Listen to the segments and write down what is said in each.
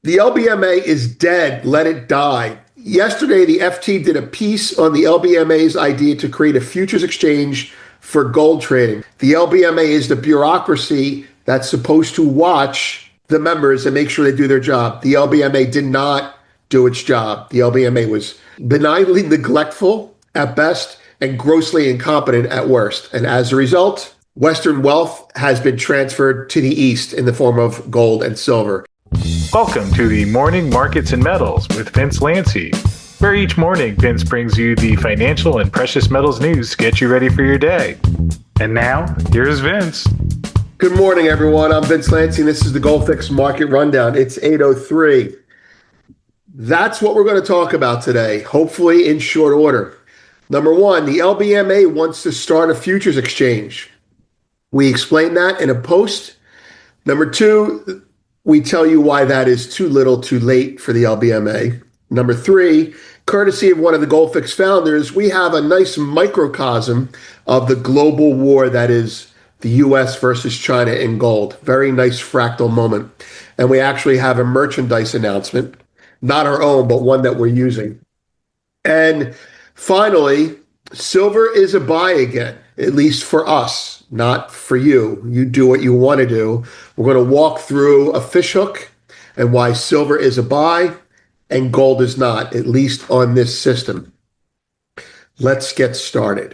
The LBMA is dead. Let it die. Yesterday, the FT did a piece on the LBMA's idea to create a futures exchange for gold trading. The LBMA is the bureaucracy that's supposed to watch the members and make sure they do their job. The LBMA did not do its job. The LBMA was benignly neglectful at best and grossly incompetent at worst. And as a result, Western wealth has been transferred to the East in the form of gold and silver. Welcome to the Morning Markets and Metals with Vince Lanci, where each morning Vince brings you the financial and precious metals news to get you ready for your day. And now, here's Vince. Good morning, everyone. I'm Vince Lanci, and this is the GoldFix Market Rundown. It's 8:03. That's what we're going to talk about today, hopefully in short order. Number one, the LBMA wants to start a futures exchange. We explained that in a post. Number two, we tell you why that is too little too late for the LBMA. Number three, courtesy of one of the GoldFix founders, we have a nice microcosm of the global war that is the US versus China in gold. Very nice fractal moment. And we actually have a merchandise announcement, not our own, but one that we're using. And finally, silver is a buy again, at least for us, not for you. You do what you want to do. We're going to walk through a fishhook and why silver is a buy and gold is not, at least on this system. Let's get started.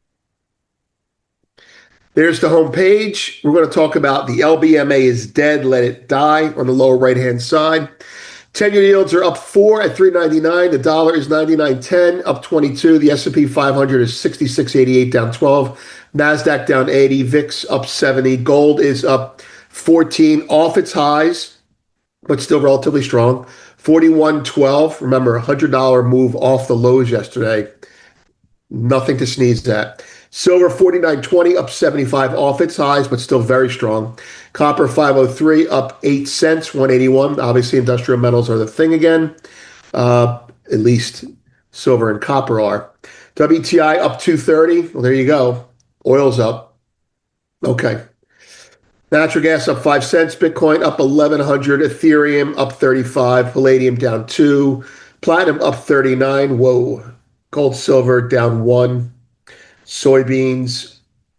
There's the home page. We're going to talk about the LBMA is dead, let it die on the lower right-hand side. 10-year yields are up 4 at 3.99. The dollar is 99.10, up 22. The S&P 500 is 66.88, down 12. NASDAQ down 80. VIX up 70. Gold is up 14, off its highs, but still relatively strong. 41.12. Remember, $100 move off the lows yesterday. Nothing to sneeze at. Silver 49.20, up 75 off its highs, but still very strong. Copper 503, up 8 cents, 181. Obviously, industrial metals are the thing again. At least silver and copper are. WTI up 230. Well, there you go. Oil's up. Okay. Natural gas up 5 cents. Bitcoin up 1,100. Ethereum up 35. Palladium down 2. Platinum up 39. Whoa. Gold, silver down 1. Soybeans,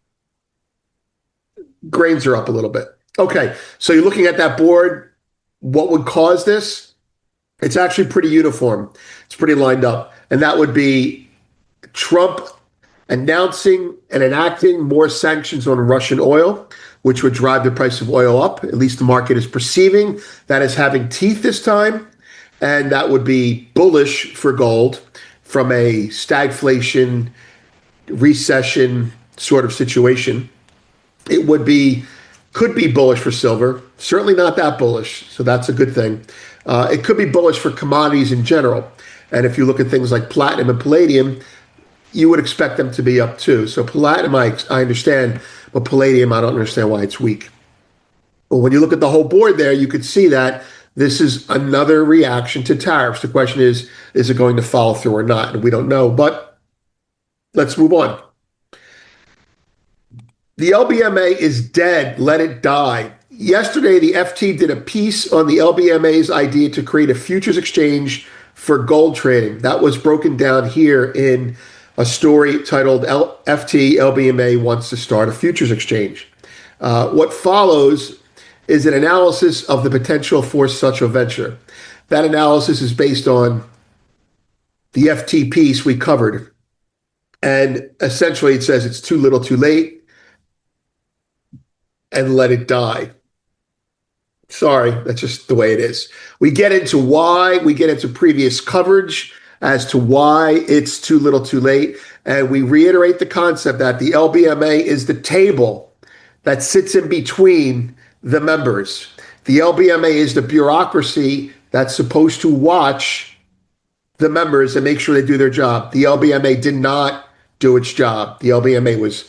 grains are up a little bit. Okay, so you're looking at that board. What would cause this? It's actually pretty uniform. It's pretty lined up. And that would be Trump announcing and enacting more sanctions on Russian oil, which would drive the price of oil up. At least the market is perceiving that as having teeth this time. And that would be bullish for gold from a stagflation recession sort of situation. It could be bullish for silver, certainly not that bullish, so that's a good thing. It could be bullish for commodities in general, and if you look at things like platinum and palladium, you would expect them to be up too. So platinum, I understand, but palladium, I don't understand why it's weak. But when you look at the whole board there, you could see that this is another reaction to tariffs. The question is it going to follow through or not? And we don't know, but let's move on. The LBMA is dead. Let it die. Yesterday, the FT did a piece on the LBMA's idea to create a futures exchange for gold trading. That was broken down here in a story titled FT LBMA wants to start a futures exchange. What follows is an analysis of the potential for such a venture. That analysis is based on the FT piece we covered. And essentially, it says it's too little too late and let it die. Sorry, that's just the way it is. We get into why, we get into previous coverage as to why it's too little too late. And we reiterate the concept that the LBMA is the table that sits in between the members. The LBMA is the bureaucracy that's supposed to watch the members and make sure they do their job. The LBMA did not do its job. The LBMA was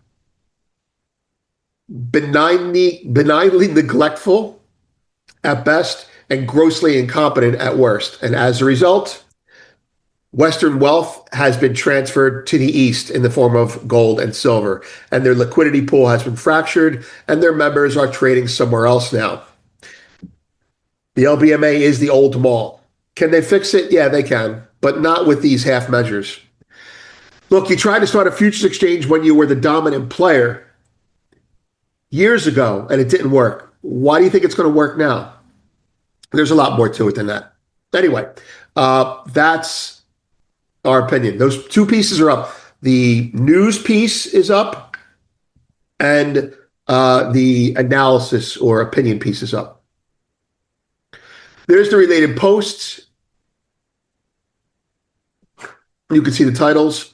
benignly neglectful at best and grossly incompetent at worst. And as a result, Western wealth has been transferred to the East in the form of gold and silver, and their liquidity pool has been fractured, and their members are trading somewhere else now. The LBMA is the old mall. Can they fix it? Yeah, they can, but not with these half measures. Look, you tried to start a futures exchange when you were the dominant player years ago, and it didn't work. Why do you think it's going to work now? There's a lot more to it than that. Anyway, that's our opinion. Those two pieces are up. The news piece is up, and the analysis or opinion piece is up. There's the related posts. You can see the titles.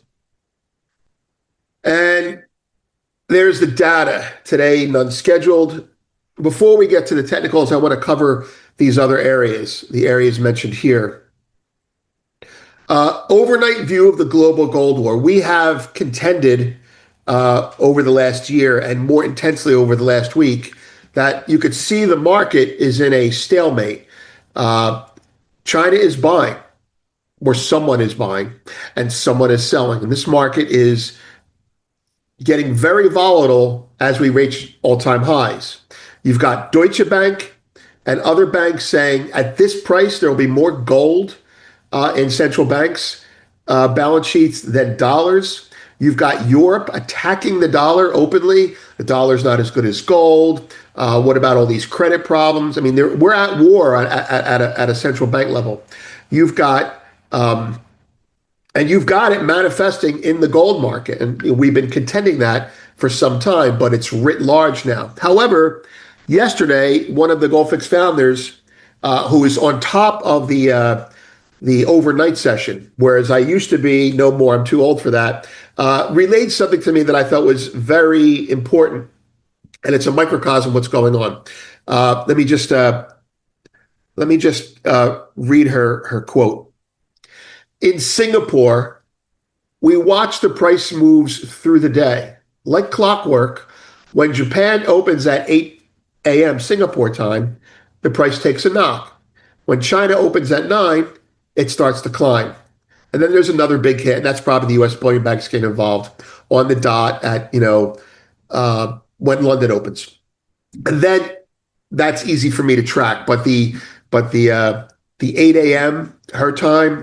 And there's the data today, none scheduled. Before we get to the technicals, I want to cover these other areas, the areas mentioned here. Overnight view of the global gold war. We have contended over the last year and more intensely over the last week that you could see the market is in a stalemate. China is buying, or someone is buying, and someone is selling. And this market is getting very volatile as we reach all-time highs. You've got Deutsche Bank and other banks saying at this price, there will be more gold in central banks' balance sheets than dollars. You've got Europe attacking the dollar openly. The dollar's not as good as gold. What about all these credit problems? I mean, we're at war at a central bank level. You've got and you've got it manifesting in the gold market. And we've been contending that for some time, but it's writ large now. However, yesterday, one of the GoldFix founders, who is on top of the overnight session, whereas I used to be no more, I'm too old for that, relayed something to me that I thought was very important. And it's a microcosm of what's going on. Let me just read her quote. In Singapore, we watch the price moves through the day. Like clockwork, when Japan opens at 8 a.m. Singapore time, the price takes a knock. When China opens at 9, it starts to climb. And then there's another big hit, and that's probably the U.S. bullion banks getting involved on the dot at, when London opens. And then that's easy for me to track. But the 8 a.m. her time,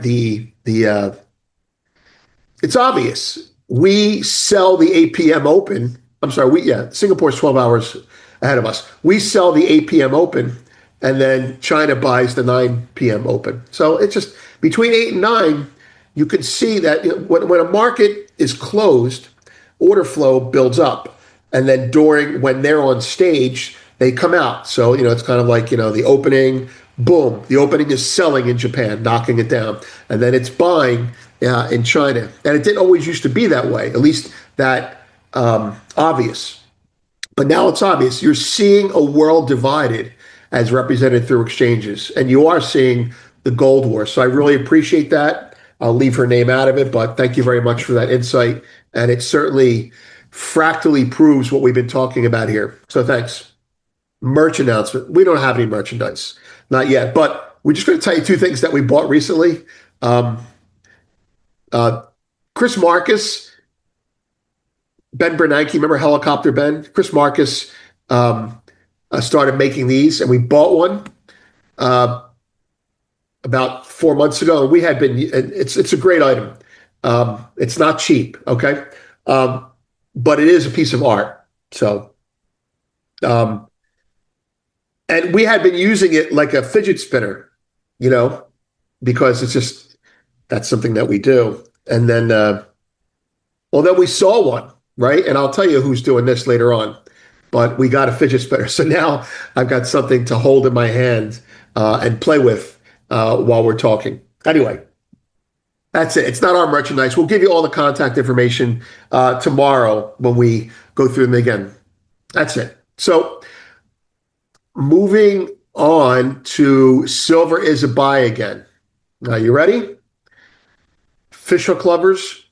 it's obvious. We sell the 8 p.m. open. I'm sorry, Singapore's 12 hours ahead of us. We sell the 8 p.m. open, and then China buys the 9 p.m. open. So it's just between 8 and 9, you can see that when a market is closed, order flow builds up. And then when they're on stage, they come out. So, it's kind of like, the opening, boom, the opening is selling in Japan, knocking it down. And then it's buying in China. And it didn't always used to be that way, at least that obvious. But now it's obvious. You're seeing a world divided as represented through exchanges. And you are seeing the gold war. So I really appreciate that. I'll leave her name out of it, but thank you very much for that insight. And it certainly fractally proves what we've been talking about here. So thanks. Merch announcement. We don't have any merchandise. Not yet, but we're just going to tell you two things that we bought recently. Chris Marcus, Ben Bernanke, remember Helicopter Ben? Chris Marcus started making these, and we bought one about 4 months ago. And we had been, it's a great item. It's not cheap, okay? But it is a piece of art. So, and we had been using it like a fidget spinner, because that's something that we do. And then, then we saw one, right? And I'll tell you who's doing this later on, but we got a fidget spinner. So now I've got something to hold in my hand and play with while we're talking. Anyway. That's it. It's not our merchandise. We'll give you all the contact information tomorrow when we go through them again. That's it. So moving on to silver is a buy again. Are you ready? Fishhook lovers.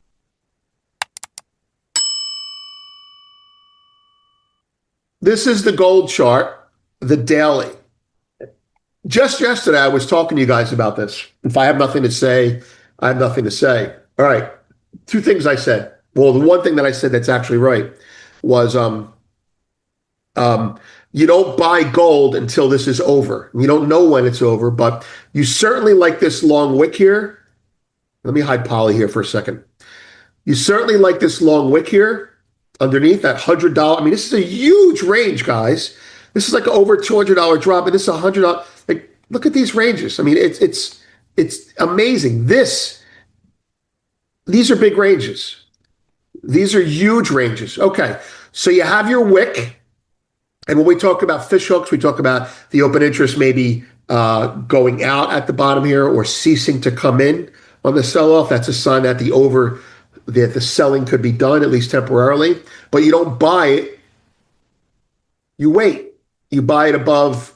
This is the gold chart, the daily. Just yesterday, I was talking to you guys about this. If I have nothing to say, I have nothing to say. All right. Two things I said. Well, the one thing that I said that's actually right was You don't buy gold until this is over. You don't know when it's over, but you certainly like this long wick here. Let me hide Polly here for a second. You certainly like this long wick here underneath that $100. I mean, this is a huge range, guys. This is like over $200 drop, and this is $100. Like, look at these ranges. I mean, it's amazing. These are big ranges. These are huge ranges. Okay, so you have your wick. And when we talk about fish hooks, we talk about the open interest maybe going out at the bottom here or ceasing to come in on the sell-off. That's a sign that the selling could be done, at least temporarily. But you don't buy it. You wait. You buy it above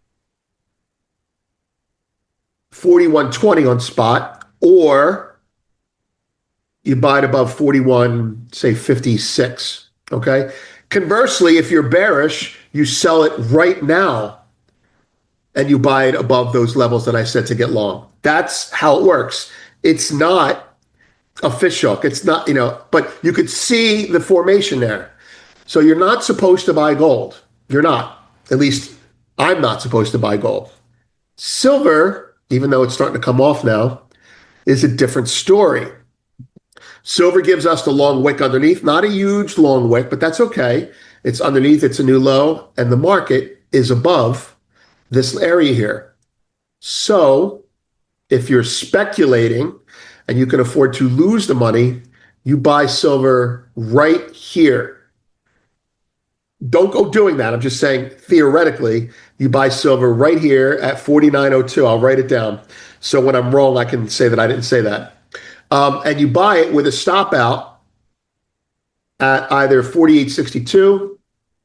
41.20 on spot, or you buy it above 41, say 56. Okay. Conversely, if you're bearish, you sell it right now and you buy it above those levels that I said to get long. That's how it works. It's not a fish hook. It's not, but you could see the formation there. So you're not supposed to buy gold. You're not. At least I'm not supposed to buy gold. Silver, even though it's starting to come off now, is a different story. Silver gives us the long wick underneath, not a huge long wick, but that's okay. It's underneath, it's a new low, and the market is above this area here. So if you're speculating and you can afford to lose the money, you buy silver right here. Don't go doing that. I'm just saying, theoretically, you buy silver right here at 49.02. I'll write it down. So when I'm wrong, I can say that I didn't say that. And you buy it with a stop out at either 48.62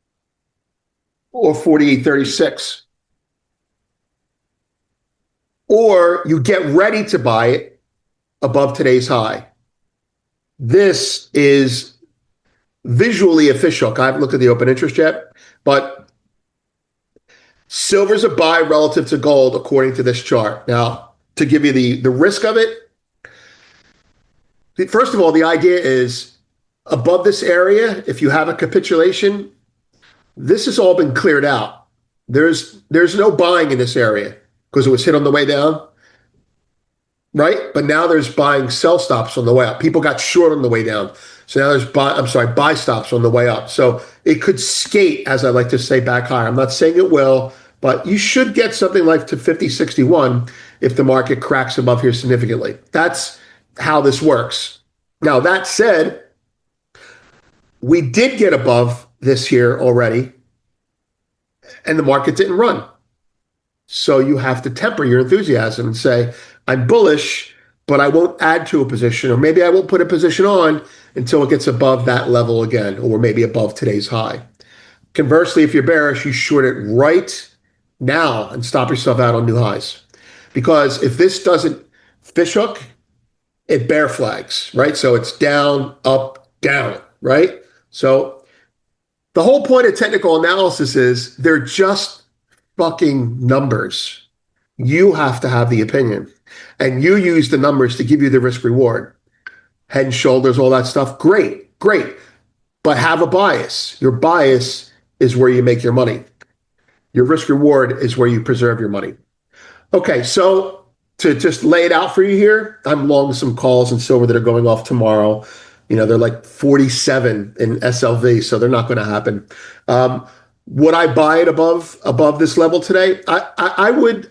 or 48.36. Or you get ready to buy it above today's high. This is visually a fish hook. I haven't looked at the open interest yet, but silver's a buy relative to gold according to this chart. Now, to give you the risk of it, first of all, the idea is above this area, if you have a capitulation, this has all been cleared out. There's no buying in this area because it was hit on the way down, right? But now there's buying sell stops on the way up. People got short on the way down. So now there's buy stops on the way up. So it could skate, as I like to say, back higher. I'm not saying it will, but you should get something like to 50.61 if the market cracks above here significantly. That's how this works. Now, that said, we did get above this here already, and the market didn't run. So you have to temper your enthusiasm and say, I'm bullish, but I won't add to a position, or maybe I won't put a position on until it gets above that level again, or maybe above today's high. Conversely, if you're bearish, you short it right now and stop yourself out on new highs. Because if this doesn't fish hook, it bear flags, right? So it's down, up, down, right? So the whole point of technical analysis is they're just fucking numbers. You have to have the opinion. And you use the numbers to give you the risk reward. Head and shoulders, all that stuff. Great. But have a bias. Your bias is where you make your money. Your risk reward is where you preserve your money. Okay, so to just lay it out for you here, I'm long some calls in silver that are going off tomorrow. They're like 47 in SLV, so they're not going to happen. Would I buy it above this level today? I would.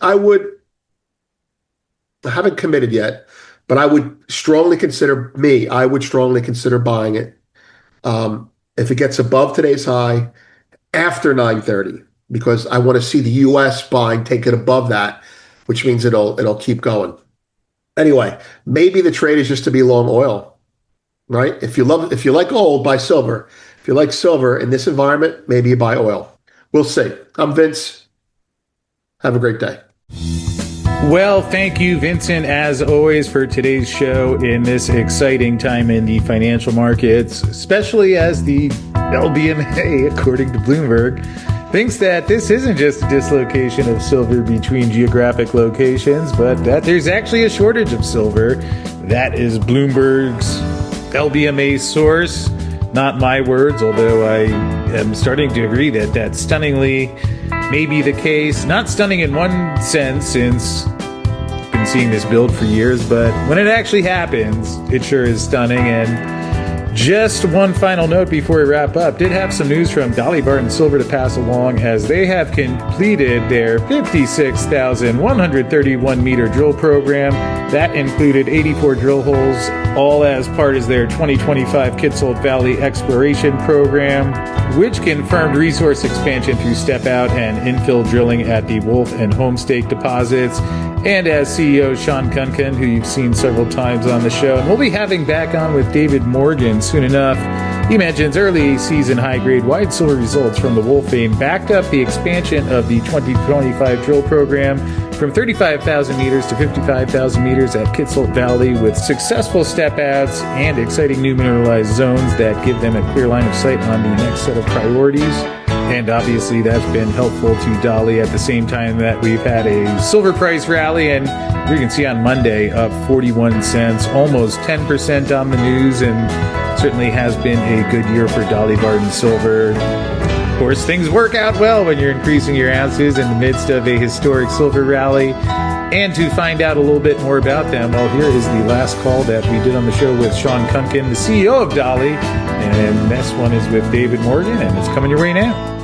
I haven't committed yet, but I would strongly consider buying it if it gets above today's high after 9:30, because I want to see the U.S. buying take it above that, which means it'll keep going. Anyway, maybe the trade is just to be long oil, right? If you like gold, buy silver. If you like silver in this environment, maybe you buy oil. We'll see. I'm Vince. Have a great day. Well, thank you, Vincent, as always, for today's show in this exciting time in the financial markets, especially as the LBMA, according to Bloomberg, thinks that this isn't just a dislocation of silver between geographic locations, but that there's actually a shortage of silver. That is Bloomberg's LBMA source. Not my words, although I am starting to agree that that stunningly may be the case. Not stunning in one sense, since I've been seeing this build for years, but when it actually happens, it sure is stunning. And just one final note before we wrap up. Did have some news from Dolly Varden Silver to pass along, as they have completed their 56,131 meter drill program. That included 84 drill holes, all as part of their 2025 Kitsault Valley Exploration Program, which confirmed resource expansion through step out and infill drilling at the Wolf and Homestake deposits. And as CEO Sean Kunkin, who you've seen several times on the show, and we'll be having back on with David Morgan soon enough. He mentions early season high-grade wide silver results from the Wolf vein backed up the expansion of the 2025 drill program from 35,000 meters to 55,000 meters at Kitsault Valley, with successful step-outs and exciting new mineralized zones that give them a clear line of sight on the next set of priorities. And obviously that's been helpful to Dolly at the same time that we've had a silver price rally, and you can see on Monday up 41 cents, almost 10% on the news, and certainly has been a good year for Dolly Varden Silver. Of course, things work out well when you're increasing your ounces in the midst of a historic silver rally. And to find out a little bit more about them, well, here is the last call that we did on the show with Sean Kunkin, the CEO of Dolly. And this one is with David Morgan, and it's coming your way now.